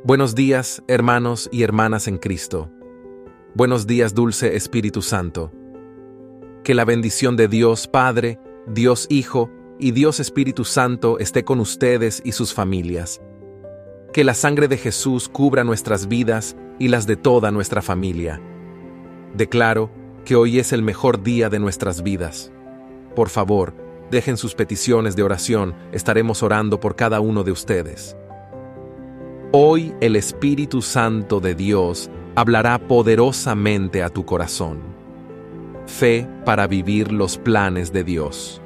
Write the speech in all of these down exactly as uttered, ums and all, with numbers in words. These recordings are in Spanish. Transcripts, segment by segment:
Buenos días, hermanos y hermanas en Cristo. Buenos días, dulce Espíritu Santo. Que la bendición de Dios Padre, Dios Hijo y Dios Espíritu Santo esté con ustedes y sus familias. Que la sangre de Jesús cubra nuestras vidas y las de toda nuestra familia. Declaro que hoy es el mejor día de nuestras vidas. Por favor, dejen sus peticiones de oración, estaremos orando por cada uno de ustedes. Hoy el Espíritu Santo de Dios hablará poderosamente a tu corazón. Fe para vivir los planes de Dios.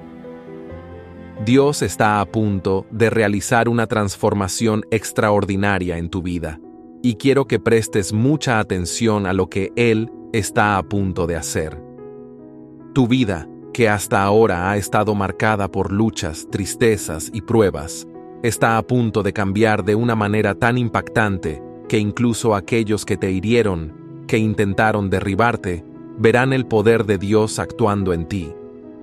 Dios está a punto de realizar una transformación extraordinaria en tu vida, y quiero que prestes mucha atención a lo que Él está a punto de hacer. Tu vida, que hasta ahora ha estado marcada por luchas, tristezas y pruebas, está a punto de cambiar de una manera tan impactante que incluso aquellos que te hirieron, que intentaron derribarte, verán el poder de Dios actuando en ti.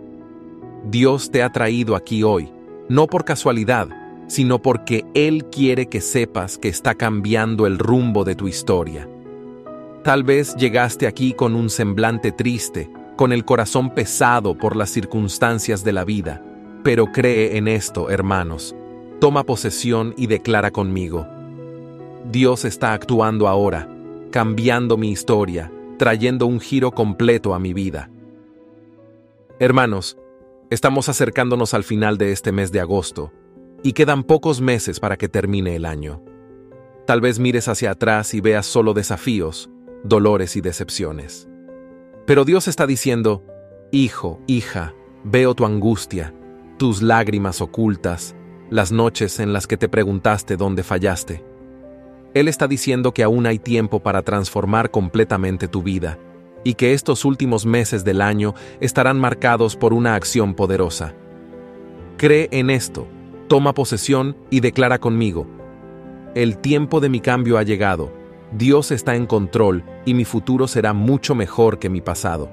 Dios te ha traído aquí hoy, no por casualidad, sino porque Él quiere que sepas que está cambiando el rumbo de tu historia. Tal vez llegaste aquí con un semblante triste, con el corazón pesado por las circunstancias de la vida, pero cree en esto, hermanos. Toma posesión y declara conmigo. Dios está actuando ahora, cambiando mi historia, trayendo un giro completo a mi vida. Hermanos, estamos acercándonos al final de este mes de agosto, y quedan pocos meses para que termine el año. Tal vez mires hacia atrás y veas solo desafíos, dolores y decepciones. Pero Dios está diciendo, hijo, hija, veo tu angustia, tus lágrimas ocultas, las noches en las que te preguntaste dónde fallaste. Él está diciendo que aún hay tiempo para transformar completamente tu vida, y que estos últimos meses del año estarán marcados por una acción poderosa. Cree en esto, toma posesión y declara conmigo. El tiempo de mi cambio ha llegado, Dios está en control y mi futuro será mucho mejor que mi pasado.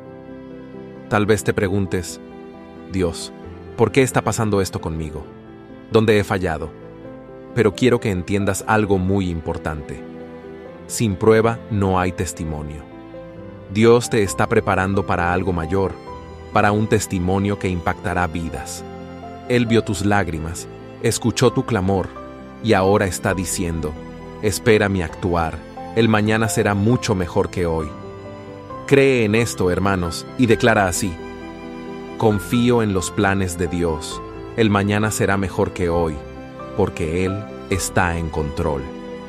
Tal vez te preguntes, Dios, ¿por qué está pasando esto conmigo? ¿Dónde he fallado? Pero quiero que entiendas algo muy importante. Sin prueba no hay testimonio. Dios te está preparando para algo mayor, para un testimonio que impactará vidas. Él vio tus lágrimas, escuchó tu clamor, y ahora está diciendo, espera mi actuar, el mañana será mucho mejor que hoy. Cree en esto, hermanos, y declara así, confío en los planes de Dios, el mañana será mejor que hoy, porque Él está en control.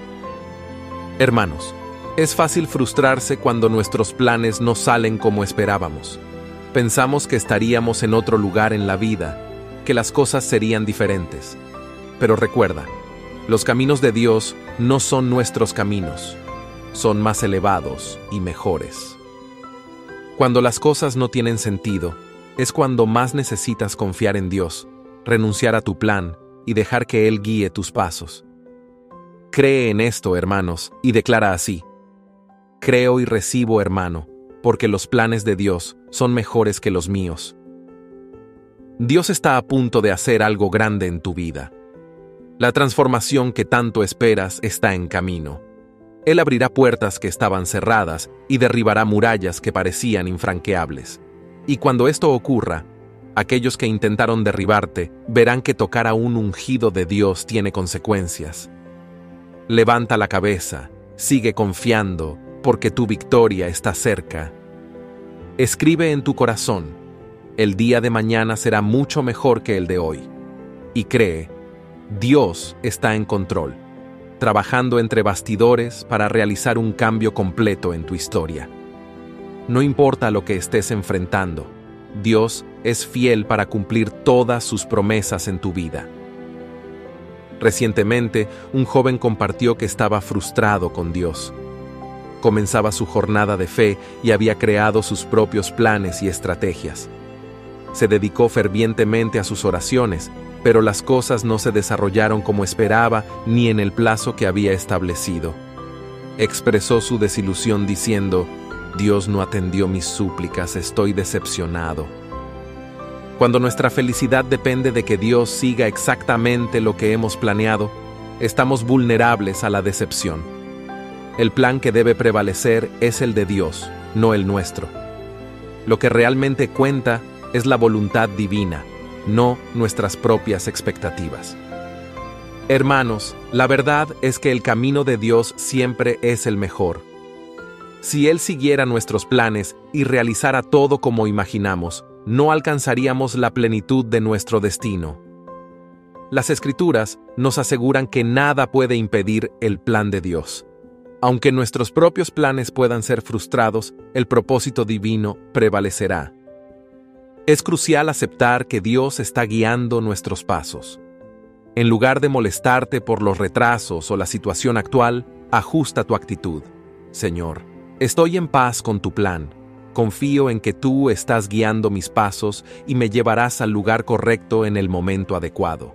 Hermanos, es fácil frustrarse cuando nuestros planes no salen como esperábamos. Pensamos que estaríamos en otro lugar en la vida, que las cosas serían diferentes. Pero recuerda, los caminos de Dios no son nuestros caminos, son más elevados y mejores. Cuando las cosas no tienen sentido, es cuando más necesitas confiar en Dios, renunciar a tu plan y dejar que Él guíe tus pasos. Cree en esto, hermanos, y declara así. Creo y recibo, hermano, porque los planes de Dios son mejores que los míos. Dios está a punto de hacer algo grande en tu vida. La transformación que tanto esperas está en camino. Él abrirá puertas que estaban cerradas y derribará murallas que parecían infranqueables. Y cuando esto ocurra, aquellos que intentaron derribarte verán que tocar a un ungido de Dios tiene consecuencias. Levanta la cabeza, sigue confiando, porque tu victoria está cerca. Escribe en tu corazón, el día de mañana será mucho mejor que el de hoy. Y cree, Dios está en control, trabajando entre bastidores para realizar un cambio completo en tu historia. No importa lo que estés enfrentando, Dios es fiel para cumplir todas sus promesas en tu vida. Recientemente, un joven compartió que estaba frustrado con Dios. Comenzaba su jornada de fe y había creado sus propios planes y estrategias. Se dedicó fervientemente a sus oraciones, pero las cosas no se desarrollaron como esperaba ni en el plazo que había establecido. Expresó su desilusión diciendo, Dios no atendió mis súplicas, estoy decepcionado. Cuando nuestra felicidad depende de que Dios siga exactamente lo que hemos planeado, estamos vulnerables a la decepción. El plan que debe prevalecer es el de Dios, no el nuestro. Lo que realmente cuenta es la voluntad divina, no nuestras propias expectativas. Hermanos, la verdad es que el camino de Dios siempre es el mejor. Si Él siguiera nuestros planes y realizara todo como imaginamos, no alcanzaríamos la plenitud de nuestro destino. Las Escrituras nos aseguran que nada puede impedir el plan de Dios. Aunque nuestros propios planes puedan ser frustrados, el propósito divino prevalecerá. Es crucial aceptar que Dios está guiando nuestros pasos. En lugar de molestarte por los retrasos o la situación actual, ajusta tu actitud. Señor, estoy en paz con tu plan. Confío en que tú estás guiando mis pasos y me llevarás al lugar correcto en el momento adecuado.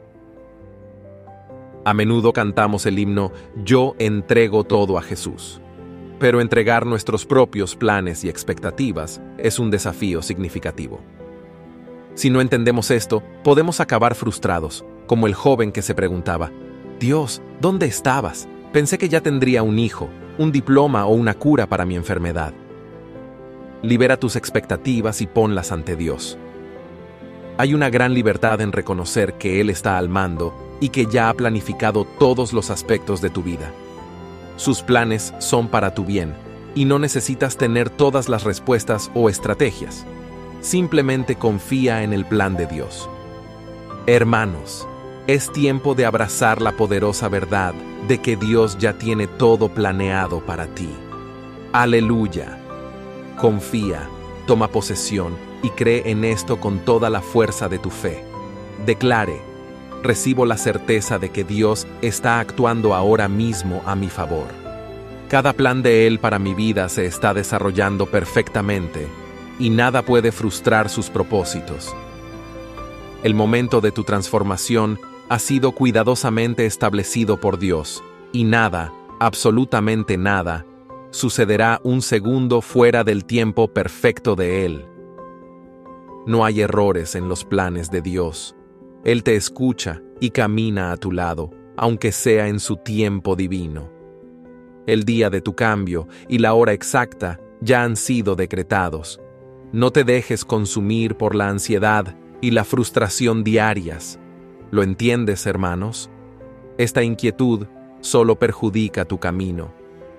A menudo cantamos el himno Yo entrego todo a Jesús. Pero entregar nuestros propios planes y expectativas es un desafío significativo. Si no entendemos esto, podemos acabar frustrados, como el joven que se preguntaba, Dios, ¿dónde estabas? Pensé que ya tendría un hijo, un diploma o una cura para mi enfermedad. Libera tus expectativas y ponlas ante Dios. Hay una gran libertad en reconocer que Él está al mando y que ya ha planificado todos los aspectos de tu vida. Sus planes son para tu bien, y no necesitas tener todas las respuestas o estrategias. Simplemente confía en el plan de Dios. Hermanos, es tiempo de abrazar la poderosa verdad de que Dios ya tiene todo planeado para ti. Aleluya. Confía, toma posesión y cree en esto con toda la fuerza de tu fe. Declare, recibo la certeza de que Dios está actuando ahora mismo a mi favor. Cada plan de Él para mi vida se está desarrollando perfectamente y nada puede frustrar sus propósitos. El momento de tu transformación ha sido cuidadosamente establecido por Dios y nada, absolutamente nada, sucederá un segundo fuera del tiempo perfecto de Él. No hay errores en los planes de Dios. Él te escucha y camina a tu lado, aunque sea en su tiempo divino. El día de tu cambio y la hora exacta ya han sido decretados. No te dejes consumir por la ansiedad y la frustración diarias. ¿Lo entiendes, hermanos? Esta inquietud solo perjudica tu camino.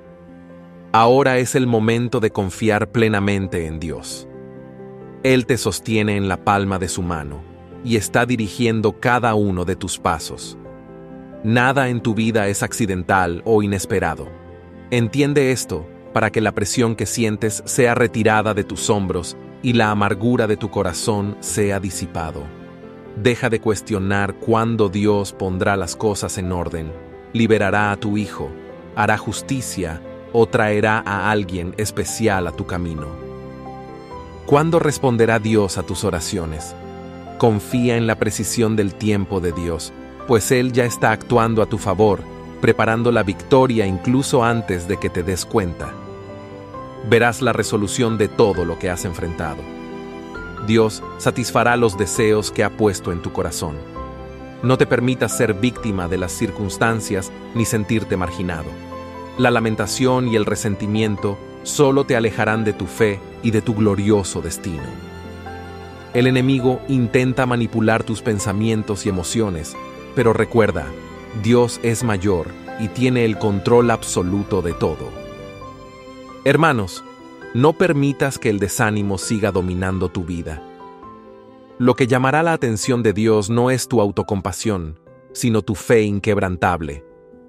Ahora es el momento de confiar plenamente en Dios. Él te sostiene en la palma de su mano y está dirigiendo cada uno de tus pasos. Nada en tu vida es accidental o inesperado. Entiende esto para que la presión que sientes sea retirada de tus hombros y la amargura de tu corazón sea disipado. Deja de cuestionar cuándo Dios pondrá las cosas en orden, liberará a tu hijo, hará justicia o traerá a alguien especial a tu camino. ¿Cuándo responderá Dios a tus oraciones? Confía en la precisión del tiempo de Dios, pues Él ya está actuando a tu favor, preparando la victoria incluso antes de que te des cuenta. Verás la resolución de todo lo que has enfrentado. Dios satisfará los deseos que ha puesto en tu corazón. No te permitas ser víctima de las circunstancias ni sentirte marginado. La lamentación y el resentimiento solo te alejarán de tu fe y de tu glorioso destino. El enemigo intenta manipular tus pensamientos y emociones, pero recuerda, Dios es mayor y tiene el control absoluto de todo. Hermanos, no permitas que el desánimo siga dominando tu vida. Lo que llamará la atención de Dios no es tu autocompasión, sino tu fe inquebrantable.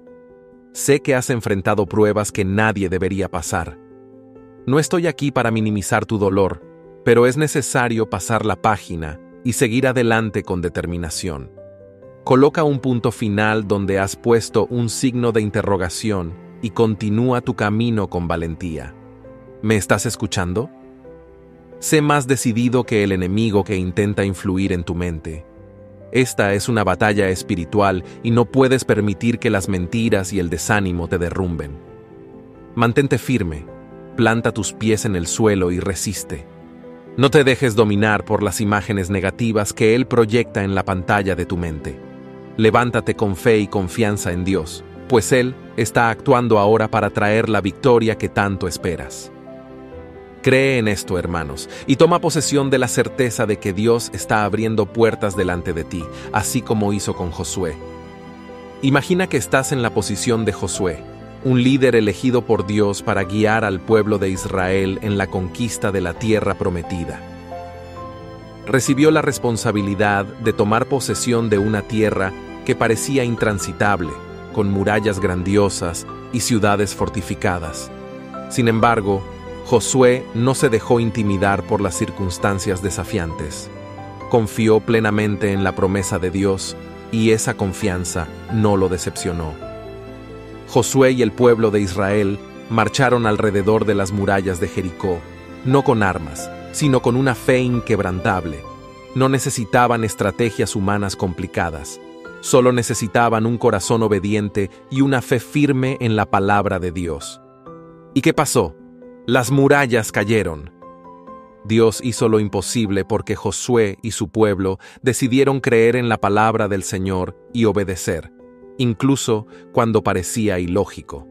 Sé que has enfrentado pruebas que nadie debería pasar. No estoy aquí para minimizar tu dolor, pero es necesario pasar la página y seguir adelante con determinación. Coloca un punto final donde has puesto un signo de interrogación y continúa tu camino con valentía. ¿Me estás escuchando? Sé más decidido que el enemigo que intenta influir en tu mente. Esta es una batalla espiritual y no puedes permitir que las mentiras y el desánimo te derrumben. Mantente firme, planta tus pies en el suelo y resiste. No te dejes dominar por las imágenes negativas que él proyecta en la pantalla de tu mente. Levántate con fe y confianza en Dios, pues Él está actuando ahora para traer la victoria que tanto esperas. Cree en esto, hermanos, y toma posesión de la certeza de que Dios está abriendo puertas delante de ti, así como hizo con Josué. Imagina que estás en la posición de Josué, un líder elegido por Dios para guiar al pueblo de Israel en la conquista de la tierra prometida. Recibió la responsabilidad de tomar posesión de una tierra que parecía intransitable, con murallas grandiosas y ciudades fortificadas. Sin embargo, Josué no se dejó intimidar por las circunstancias desafiantes. Confió plenamente en la promesa de Dios y esa confianza no lo decepcionó. Josué y el pueblo de Israel marcharon alrededor de las murallas de Jericó, no con armas, sino con una fe inquebrantable. No necesitaban estrategias humanas complicadas, solo necesitaban un corazón obediente y una fe firme en la palabra de Dios. ¿Y qué pasó? Las murallas cayeron. Dios hizo lo imposible porque Josué y su pueblo decidieron creer en la palabra del Señor y obedecer, incluso cuando parecía ilógico.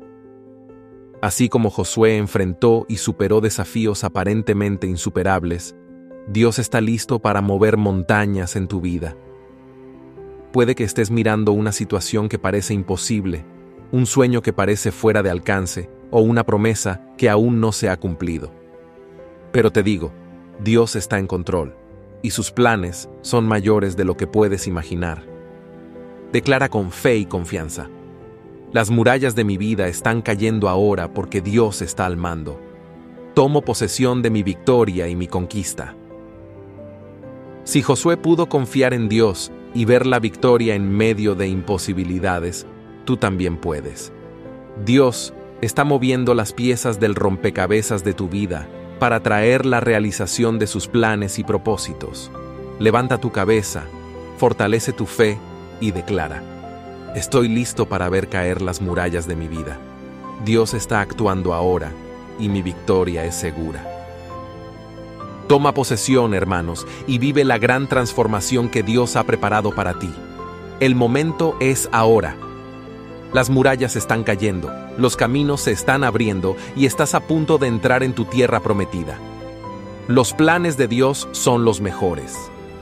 Así como Josué enfrentó y superó desafíos aparentemente insuperables, Dios está listo para mover montañas en tu vida. Puede que estés mirando una situación que parece imposible, un sueño que parece fuera de alcance, o una promesa que aún no se ha cumplido. Pero te digo, Dios está en control, y sus planes son mayores de lo que puedes imaginar. Declara con fe y confianza: las murallas de mi vida están cayendo ahora porque Dios está al mando. Tomo posesión de mi victoria y mi conquista. Si Josué pudo confiar en Dios y ver la victoria en medio de imposibilidades, tú también puedes. Dios está moviendo las piezas del rompecabezas de tu vida para traer la realización de sus planes y propósitos. Levanta tu cabeza, fortalece tu fe y declara: estoy listo para ver caer las murallas de mi vida. Dios está actuando ahora y mi victoria es segura. Toma posesión, hermanos, y vive la gran transformación que Dios ha preparado para ti. El momento es ahora. Las murallas están cayendo, los caminos se están abriendo y estás a punto de entrar en tu tierra prometida. Los planes de Dios son los mejores.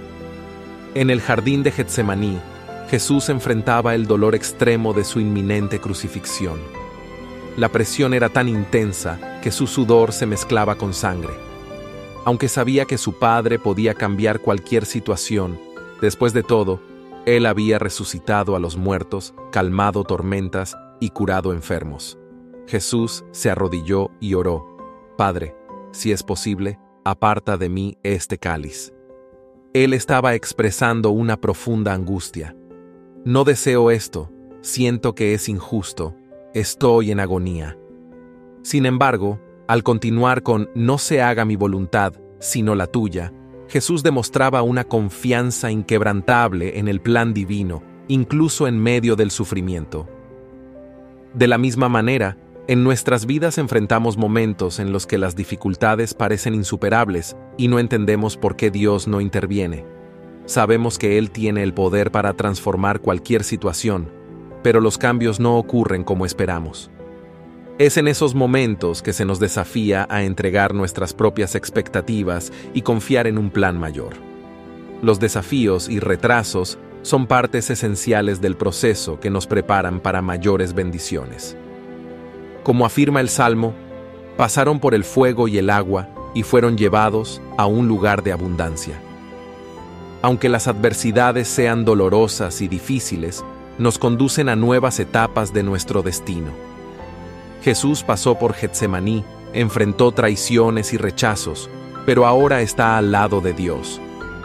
En el jardín de Getsemaní, Jesús enfrentaba el dolor extremo de su inminente crucifixión. La presión era tan intensa que su sudor se mezclaba con sangre. Aunque sabía que su Padre podía cambiar cualquier situación, después de todo, Él había resucitado a los muertos, calmado tormentas y curado enfermos. Jesús se arrodilló y oró: Padre, si es posible, aparta de mí este cáliz. Él estaba expresando una profunda angustia. No deseo esto, siento que es injusto, estoy en agonía. Sin embargo, al continuar con no se haga mi voluntad, sino la tuya, Jesús demostraba una confianza inquebrantable en el plan divino, incluso en medio del sufrimiento. De la misma manera, en nuestras vidas enfrentamos momentos en los que las dificultades parecen insuperables y no entendemos por qué Dios no interviene. Sabemos que Él tiene el poder para transformar cualquier situación, pero los cambios no ocurren como esperamos. Es en esos momentos que se nos desafía a entregar nuestras propias expectativas y confiar en un plan mayor. Los desafíos y retrasos son partes esenciales del proceso que nos preparan para mayores bendiciones. Como afirma el Salmo, pasaron por el fuego y el agua y fueron llevados a un lugar de abundancia. Aunque las adversidades sean dolorosas y difíciles, nos conducen a nuevas etapas de nuestro destino. Jesús pasó por Getsemaní, enfrentó traiciones y rechazos, pero ahora está al lado de Dios.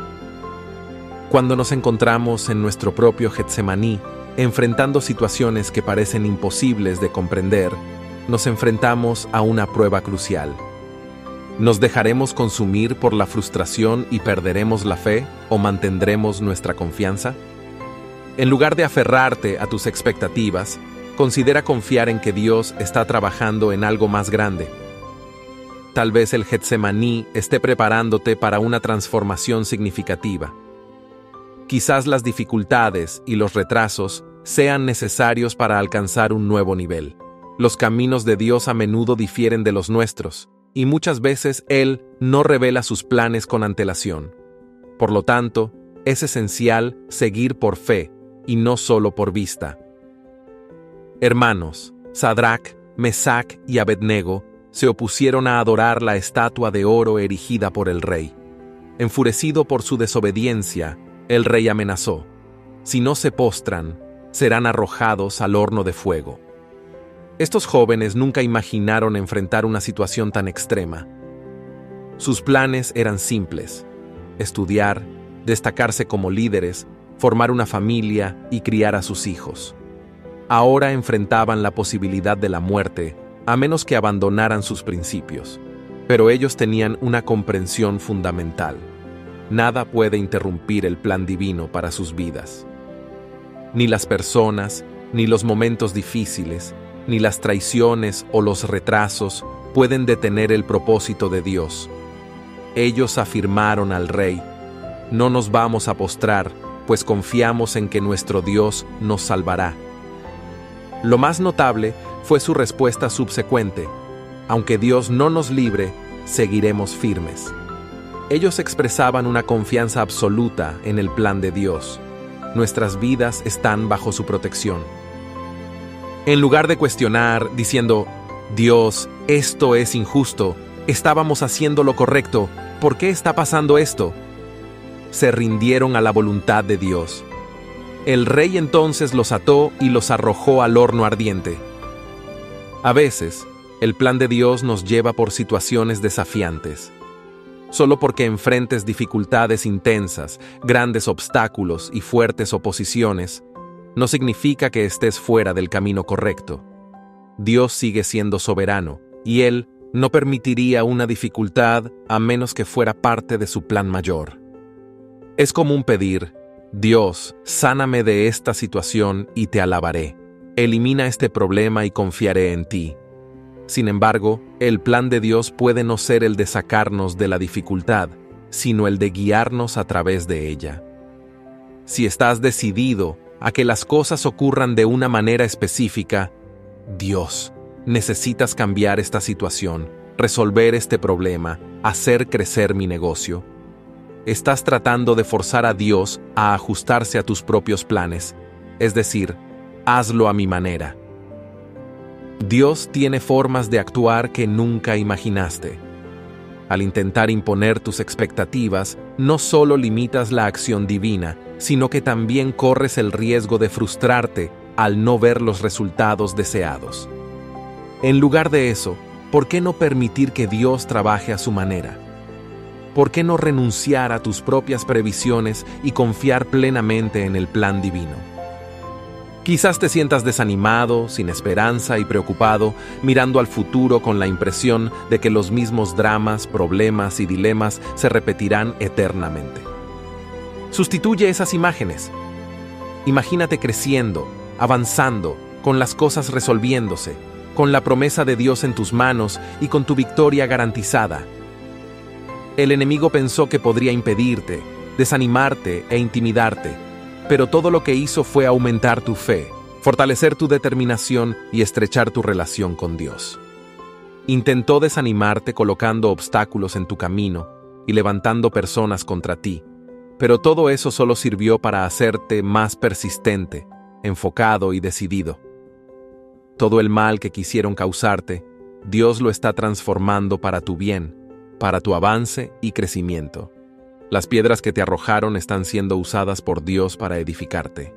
Cuando nos encontramos en nuestro propio Getsemaní, enfrentando situaciones que parecen imposibles de comprender, nos enfrentamos a una prueba crucial. ¿Nos dejaremos consumir por la frustración y perderemos la fe o mantendremos nuestra confianza? En lugar de aferrarte a tus expectativas, considera confiar en que Dios está trabajando en algo más grande. Tal vez el Getsemaní esté preparándote para una transformación significativa. Quizás las dificultades y los retrasos sean necesarios para alcanzar un nuevo nivel. Los caminos de Dios a menudo difieren de los nuestros, y muchas veces Él no revela sus planes con antelación. Por lo tanto, es esencial seguir por fe y no solo por vista. Hermanos, Sadrac, Mesac y Abednego se opusieron a adorar la estatua de oro erigida por el rey. Enfurecido por su desobediencia, el rey amenazó: si no se postran, serán arrojados al horno de fuego. Estos jóvenes nunca imaginaron enfrentar una situación tan extrema. Sus planes eran simples: estudiar, destacarse como líderes, formar una familia y criar a sus hijos. Ahora enfrentaban la posibilidad de la muerte, a menos que abandonaran sus principios. Pero ellos tenían una comprensión fundamental: nada puede interrumpir el plan divino para sus vidas. Ni las personas, ni los momentos difíciles, ni las traiciones o los retrasos pueden detener el propósito de Dios. Ellos afirmaron al rey: no nos vamos a postrar, pues confiamos en que nuestro Dios nos salvará. Lo más notable fue su respuesta subsecuente: aunque Dios no nos libre, seguiremos firmes. Ellos expresaban una confianza absoluta en el plan de Dios. Nuestras vidas están bajo su protección. En lugar de cuestionar, diciendo: Dios, esto es injusto, estábamos haciendo lo correcto, ¿por qué está pasando esto?, se rindieron a la voluntad de Dios. El rey entonces los ató y los arrojó al horno ardiente. A veces, el plan de Dios nos lleva por situaciones desafiantes. Solo porque enfrentes dificultades intensas, grandes obstáculos y fuertes oposiciones, no significa que estés fuera del camino correcto. Dios sigue siendo soberano, y Él no permitiría una dificultad a menos que fuera parte de su plan mayor. Es común pedir: Dios, sáname de esta situación y te alabaré. Elimina este problema y confiaré en ti. Sin embargo, el plan de Dios puede no ser el de sacarnos de la dificultad, sino el de guiarnos a través de ella. Si estás decidido a que las cosas ocurran de una manera específica: Dios, necesitas cambiar esta situación, resolver este problema, hacer crecer mi negocio. Estás tratando de forzar a Dios a ajustarse a tus propios planes, es decir, hazlo a mi manera. Dios tiene formas de actuar que nunca imaginaste. Al intentar imponer tus expectativas, no solo limitas la acción divina, sino que también corres el riesgo de frustrarte al no ver los resultados deseados. En lugar de eso, ¿por qué no permitir que Dios trabaje a su manera? ¿Por qué no renunciar a tus propias previsiones y confiar plenamente en el plan divino? Quizás te sientas desanimado, sin esperanza y preocupado, mirando al futuro con la impresión de que los mismos dramas, problemas y dilemas se repetirán eternamente. Sustituye esas imágenes. Imagínate creciendo, avanzando, con las cosas resolviéndose, con la promesa de Dios en tus manos y con tu victoria garantizada. El enemigo pensó que podría impedirte, desanimarte e intimidarte, pero todo lo que hizo fue aumentar tu fe, fortalecer tu determinación y estrechar tu relación con Dios. Intentó desanimarte colocando obstáculos en tu camino y levantando personas contra ti, pero todo eso solo sirvió para hacerte más persistente, enfocado y decidido. Todo el mal que quisieron causarte, Dios lo está transformando para tu bien, para tu avance y crecimiento. Las piedras que te arrojaron están siendo usadas por Dios para edificarte.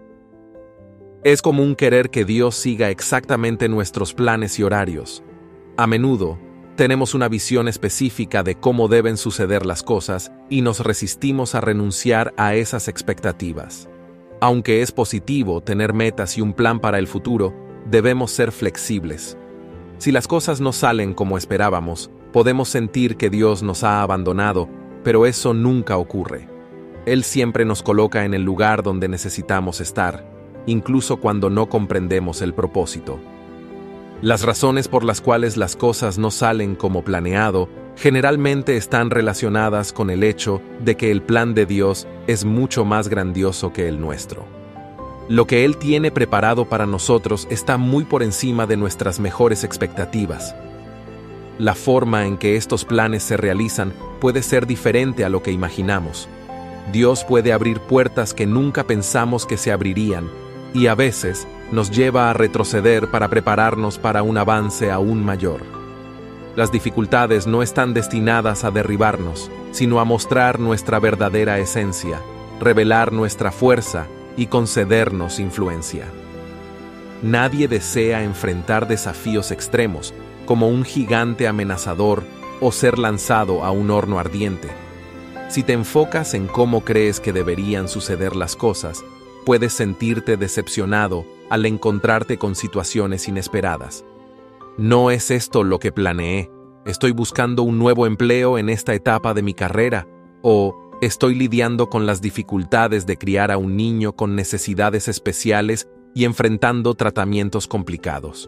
Es común querer que Dios siga exactamente nuestros planes y horarios. A menudo, tenemos una visión específica de cómo deben suceder las cosas y nos resistimos a renunciar a esas expectativas. Aunque es positivo tener metas y un plan para el futuro, debemos ser flexibles. Si las cosas no salen como esperábamos, podemos sentir que Dios nos ha abandonado, pero eso nunca ocurre. Él siempre nos coloca en el lugar donde necesitamos estar, incluso cuando no comprendemos el propósito. Las razones por las cuales las cosas no salen como planeado generalmente están relacionadas con el hecho de que el plan de Dios es mucho más grandioso que el nuestro. Lo que Él tiene preparado para nosotros está muy por encima de nuestras mejores expectativas. La forma en que estos planes se realizan puede ser diferente a lo que imaginamos. Dios puede abrir puertas que nunca pensamos que se abrirían, y a veces nos lleva a retroceder para prepararnos para un avance aún mayor. Las dificultades no están destinadas a derribarnos, sino a mostrar nuestra verdadera esencia, revelar nuestra fuerza y concedernos influencia. Nadie desea enfrentar desafíos extremos, como un gigante amenazador o ser lanzado a un horno ardiente. Si te enfocas en cómo crees que deberían suceder las cosas, puedes sentirte decepcionado al encontrarte con situaciones inesperadas. No es esto lo que planeé. Estoy buscando un nuevo empleo en esta etapa de mi carrera, o estoy lidiando con las dificultades de criar a un niño con necesidades especiales y enfrentando tratamientos complicados.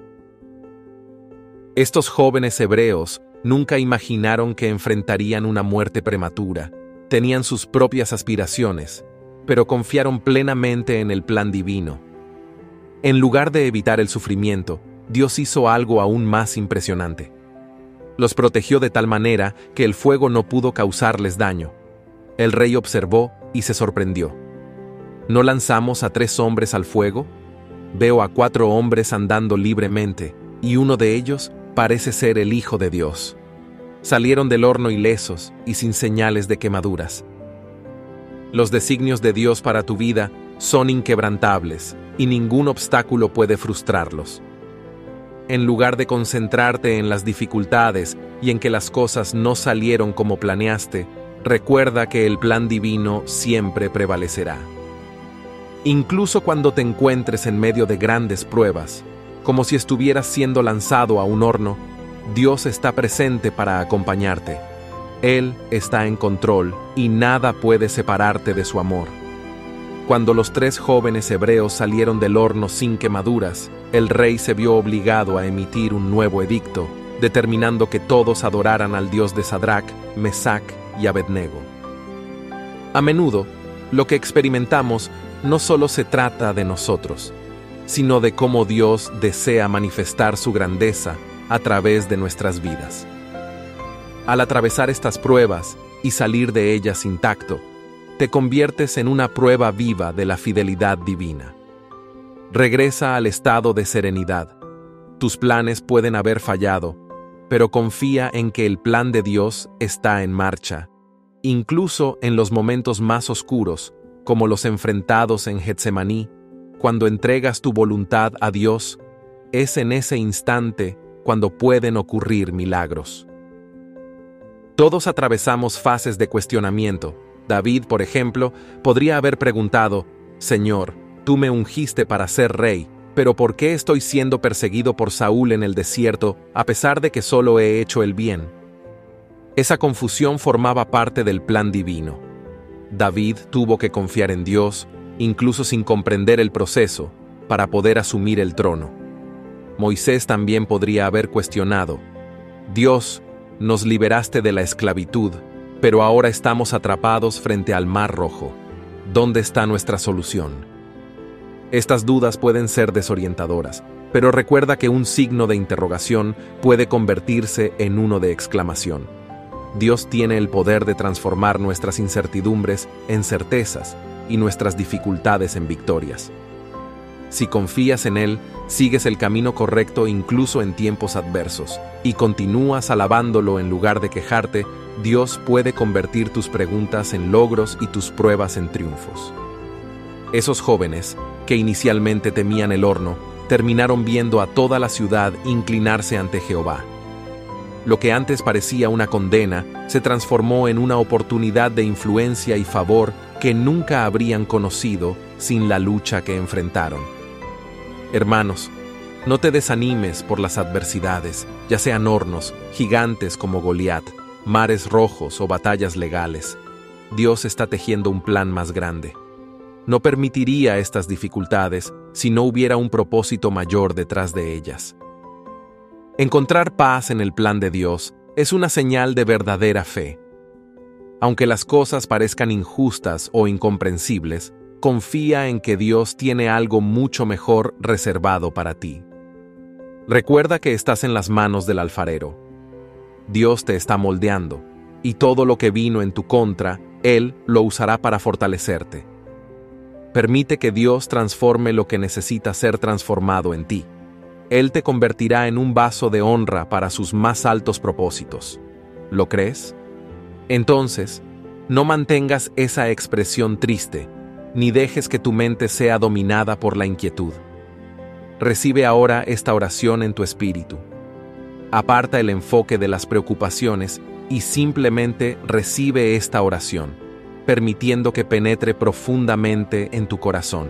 Estos jóvenes hebreos nunca imaginaron que enfrentarían una muerte prematura. Tenían sus propias aspiraciones, pero confiaron plenamente en el plan divino. En lugar de evitar el sufrimiento, Dios hizo algo aún más impresionante. Los protegió de tal manera que el fuego no pudo causarles daño. El rey observó y se sorprendió. ¿No lanzamos a tres hombres al fuego? Veo a cuatro hombres andando libremente, y uno de ellos parece ser el Hijo de Dios. Salieron del horno ilesos y sin señales de quemaduras. Los designios de Dios para tu vida son inquebrantables, y ningún obstáculo puede frustrarlos. En lugar de concentrarte en las dificultades y en que las cosas no salieron como planeaste, recuerda que el plan divino siempre prevalecerá. Incluso cuando te encuentres en medio de grandes pruebas, como si estuvieras siendo lanzado a un horno, Dios está presente para acompañarte. Él está en control y nada puede separarte de su amor. Cuando los tres jóvenes hebreos salieron del horno sin quemaduras, el rey se vio obligado a emitir un nuevo edicto, determinando que todos adoraran al Dios de Sadrac, Mesac y Abednego. A menudo, lo que experimentamos no solo se trata de nosotros, sino de cómo Dios desea manifestar su grandeza a través de nuestras vidas. Al atravesar estas pruebas y salir de ellas intacto, te conviertes en una prueba viva de la fidelidad divina. Regresa al estado de serenidad. Tus planes pueden haber fallado, pero confía en que el plan de Dios está en marcha, incluso en los momentos más oscuros, como los enfrentados en Getsemaní. Cuando entregas tu voluntad a Dios, es en ese instante cuando pueden ocurrir milagros. Todos atravesamos fases de cuestionamiento. David, por ejemplo, podría haber preguntado: Señor, tú me ungiste para ser rey, pero ¿por qué estoy siendo perseguido por Saúl en el desierto, a pesar de que solo he hecho el bien? Esa confusión formaba parte del plan divino. David tuvo que confiar en Dios, incluso sin comprender el proceso, para poder asumir el trono. Moisés también podría haber cuestionado: Dios, nos liberaste de la esclavitud, pero ahora estamos atrapados frente al Mar Rojo. ¿Dónde está nuestra solución? Estas dudas pueden ser desorientadoras, pero recuerda que un signo de interrogación puede convertirse en uno de exclamación. Dios tiene el poder de transformar nuestras incertidumbres en certezas y nuestras dificultades en victorias. Si confías en Él, sigues el camino correcto incluso en tiempos adversos, y continúas alabándolo en lugar de quejarte, Dios puede convertir tus preguntas en logros y tus pruebas en triunfos. Esos jóvenes, que inicialmente temían el horno, terminaron viendo a toda la ciudad inclinarse ante Jehová. Lo que antes parecía una condena se transformó en una oportunidad de influencia y favor que nunca habrían conocido sin la lucha que enfrentaron. Hermanos, no te desanimes por las adversidades, ya sean hornos, gigantes como Goliat, mares rojos o batallas legales. Dios está tejiendo un plan más grande. No permitiría estas dificultades si no hubiera un propósito mayor detrás de ellas. Encontrar paz en el plan de Dios Es una señal de verdadera fe. Aunque las cosas parezcan injustas o incomprensibles, confía en que Dios tiene algo mucho mejor reservado para ti. Recuerda que estás en las manos del alfarero. Dios te está moldeando, y todo lo que vino en tu contra, Él lo usará para fortalecerte. Permite que Dios transforme lo que necesita ser transformado en ti. Él te convertirá en un vaso de honra para sus más altos propósitos. ¿Lo crees? Entonces, no mantengas esa expresión triste, ni dejes que tu mente sea dominada por la inquietud. Recibe ahora esta oración en tu espíritu. Aparta el enfoque de las preocupaciones y simplemente recibe esta oración, permitiendo que penetre profundamente en tu corazón.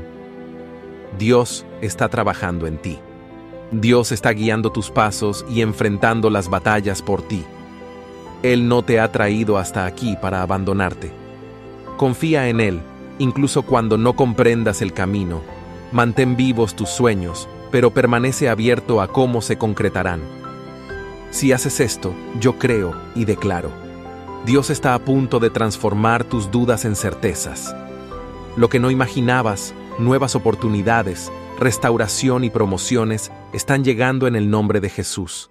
Dios está trabajando en ti. Dios está guiando tus pasos y enfrentando las batallas por ti. Él no te ha traído hasta aquí para abandonarte. Confía en Él, incluso cuando no comprendas el camino. Mantén vivos tus sueños, pero permanece abierto a cómo se concretarán. Si haces esto, yo creo y declaro: Dios está a punto de transformar tus dudas en certezas. Lo que no imaginabas, nuevas oportunidades, restauración y promociones están llegando en el nombre de Jesús.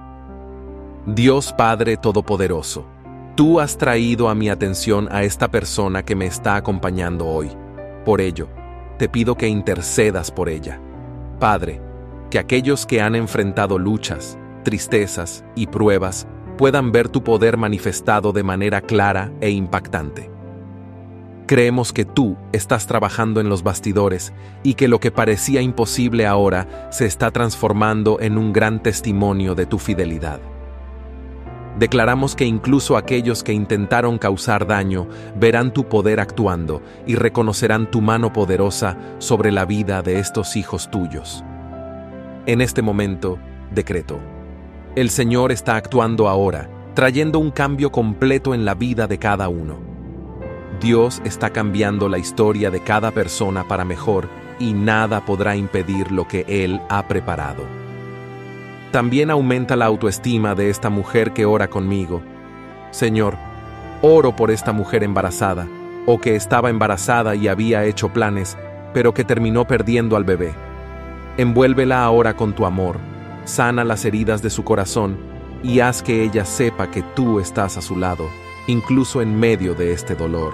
Dios Padre Todopoderoso, tú has traído a mi atención a esta persona que me está acompañando hoy. Por ello, te pido que intercedas por ella. Padre, que aquellos que han enfrentado luchas, tristezas y pruebas puedan ver tu poder manifestado de manera clara e impactante. Creemos que tú estás trabajando en los bastidores y que lo que parecía imposible ahora se está transformando en un gran testimonio de tu fidelidad. Declaramos que incluso aquellos que intentaron causar daño verán tu poder actuando y reconocerán tu mano poderosa sobre la vida de estos hijos tuyos. En este momento, decreto: el Señor está actuando ahora, trayendo un cambio completo en la vida de cada uno. Dios está cambiando la historia de cada persona para mejor y nada podrá impedir lo que Él ha preparado. También aumenta la autoestima de esta mujer que ora conmigo. Señor, oro por esta mujer embarazada, o que estaba embarazada y había hecho planes, pero que terminó perdiendo al bebé. Envuélvela ahora con tu amor, sana las heridas de su corazón y haz que ella sepa que tú estás a su lado, incluso en medio de este dolor.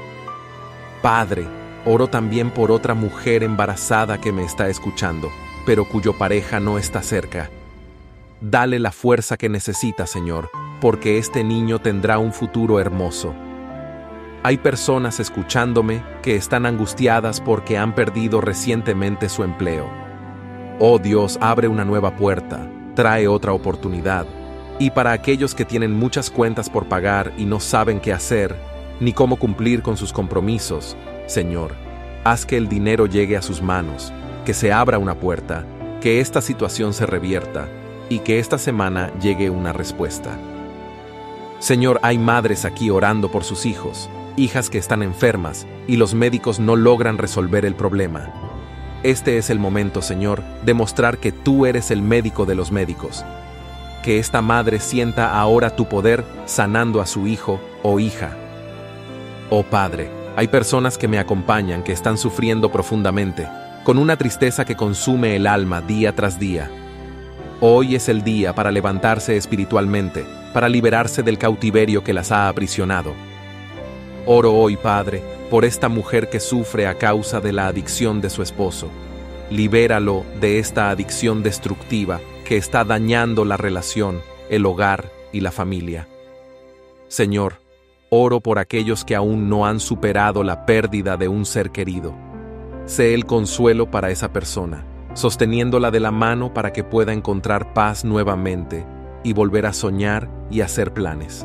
Padre, oro también por otra mujer embarazada que me está escuchando, pero cuyo pareja no está cerca. Dale la fuerza que necesita, Señor, porque este niño tendrá un futuro hermoso. Hay personas escuchándome que están angustiadas porque han perdido recientemente su empleo. Oh Dios, abre una nueva puerta, trae otra oportunidad. Y para aquellos que tienen muchas cuentas por pagar y no saben qué hacer, ni cómo cumplir con sus compromisos, Señor, haz que el dinero llegue a sus manos, que se abra una puerta, que esta situación se revierta y que esta semana llegue una respuesta. Señor, hay madres aquí orando por sus hijos, hijas que están enfermas y los médicos no logran resolver el problema. Este es el momento, Señor, de mostrar que tú eres el médico de los médicos. Que esta madre sienta ahora tu poder sanando a su hijo o hija. Oh Padre, hay personas que me acompañan que están sufriendo profundamente, con una tristeza que consume el alma día tras día. Hoy es el día para levantarse espiritualmente, para liberarse del cautiverio que las ha aprisionado. Oro hoy, Padre, por esta mujer que sufre a causa de la adicción de su esposo. Libéralo de esta adicción destructiva que está dañando la relación, el hogar y la familia. Señor, oro por aquellos que aún no han superado la pérdida de un ser querido. Sé el consuelo para esa persona, sosteniéndola de la mano para que pueda encontrar paz nuevamente y volver a soñar y hacer planes.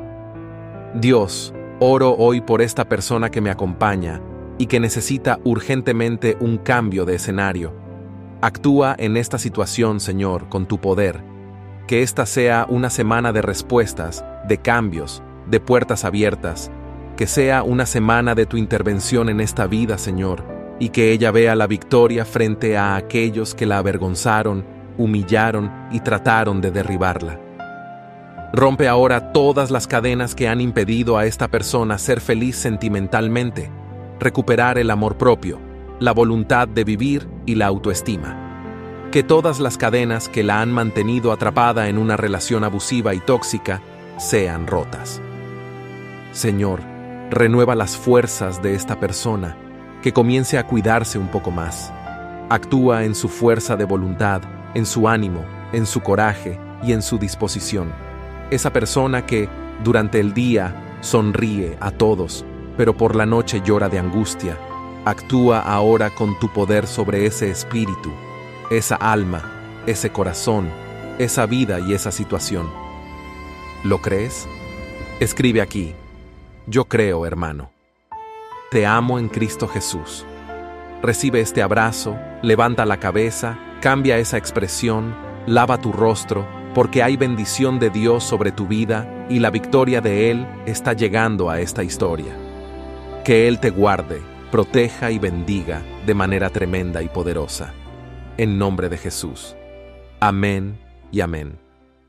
Dios, oro hoy por esta persona que me acompaña y que necesita urgentemente un cambio de escenario. Actúa en esta situación, Señor, con tu poder. Que esta sea una semana de respuestas, de cambios, de puertas abiertas. Que sea una semana de tu intervención en esta vida, Señor, y que ella vea la victoria frente a aquellos que la avergonzaron, humillaron y trataron de derribarla. Rompe ahora todas las cadenas que han impedido a esta persona ser feliz sentimentalmente, recuperar el amor propio, la voluntad de vivir y la autoestima. Que todas las cadenas que la han mantenido atrapada en una relación abusiva y tóxica sean rotas. Señor, renueva las fuerzas de esta persona, que comience a cuidarse un poco más. Actúa en su fuerza de voluntad, en su ánimo, en su coraje y en su disposición. Esa persona que, durante el día, sonríe a todos, pero por la noche llora de angustia. Actúa ahora con tu poder sobre ese espíritu, esa alma, ese corazón, esa vida y esa situación. ¿Lo crees? Escribe aquí: yo creo, hermano. Te amo en Cristo Jesús. Recibe este abrazo, levanta la cabeza, cambia esa expresión, lava tu rostro, porque hay bendición de Dios sobre tu vida y la victoria de Él está llegando a esta historia. Que Él te guarde, proteja y bendiga de manera tremenda y poderosa. En nombre de Jesús. Amén y amén.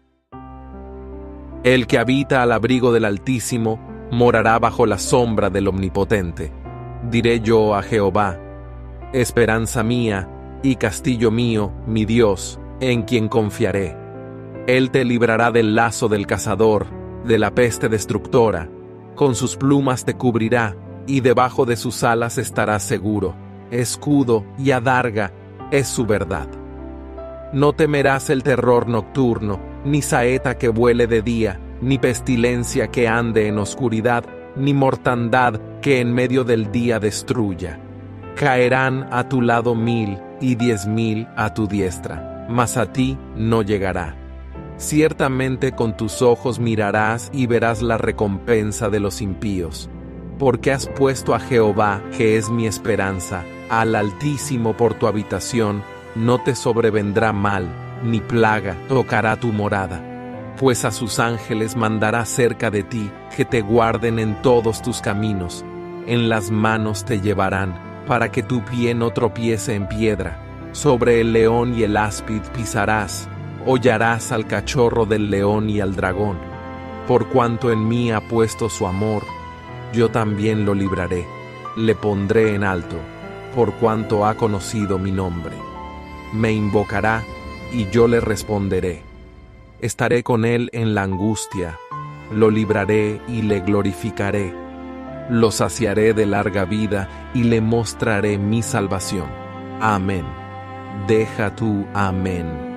El que habita al abrigo del Altísimo morará bajo la sombra del Omnipotente. Diré yo a Jehová: esperanza mía y castillo mío, mi Dios, en quien confiaré. Él te librará del lazo del cazador, de la peste destructora. Con sus plumas te cubrirá, y debajo de sus alas estarás seguro. Escudo y adarga es su verdad. No temerás el terror nocturno, ni saeta que vuele de día, ni pestilencia que ande en oscuridad, ni mortandad que en medio del día destruya. Caerán a tu lado mil y diez mil a tu diestra, mas a ti no llegará. Ciertamente con tus ojos mirarás y verás la recompensa de los impíos. Porque has puesto a Jehová, que es mi esperanza, al Altísimo por tu habitación, no te sobrevendrá mal, ni plaga tocará tu morada. Pues a sus ángeles mandará cerca de ti, que te guarden en todos tus caminos. En las manos te llevarán, para que tu pie no tropiece en piedra. Sobre el león y el áspid pisarás, hollarás al cachorro del león y al dragón. Por cuanto en mí ha puesto su amor, yo también lo libraré, le pondré en alto, por cuanto ha conocido mi nombre. Me invocará, y yo le responderé. Estaré con él en la angustia, lo libraré y le glorificaré. Lo saciaré de larga vida y le mostraré mi salvación. Amén. Deja tú amén.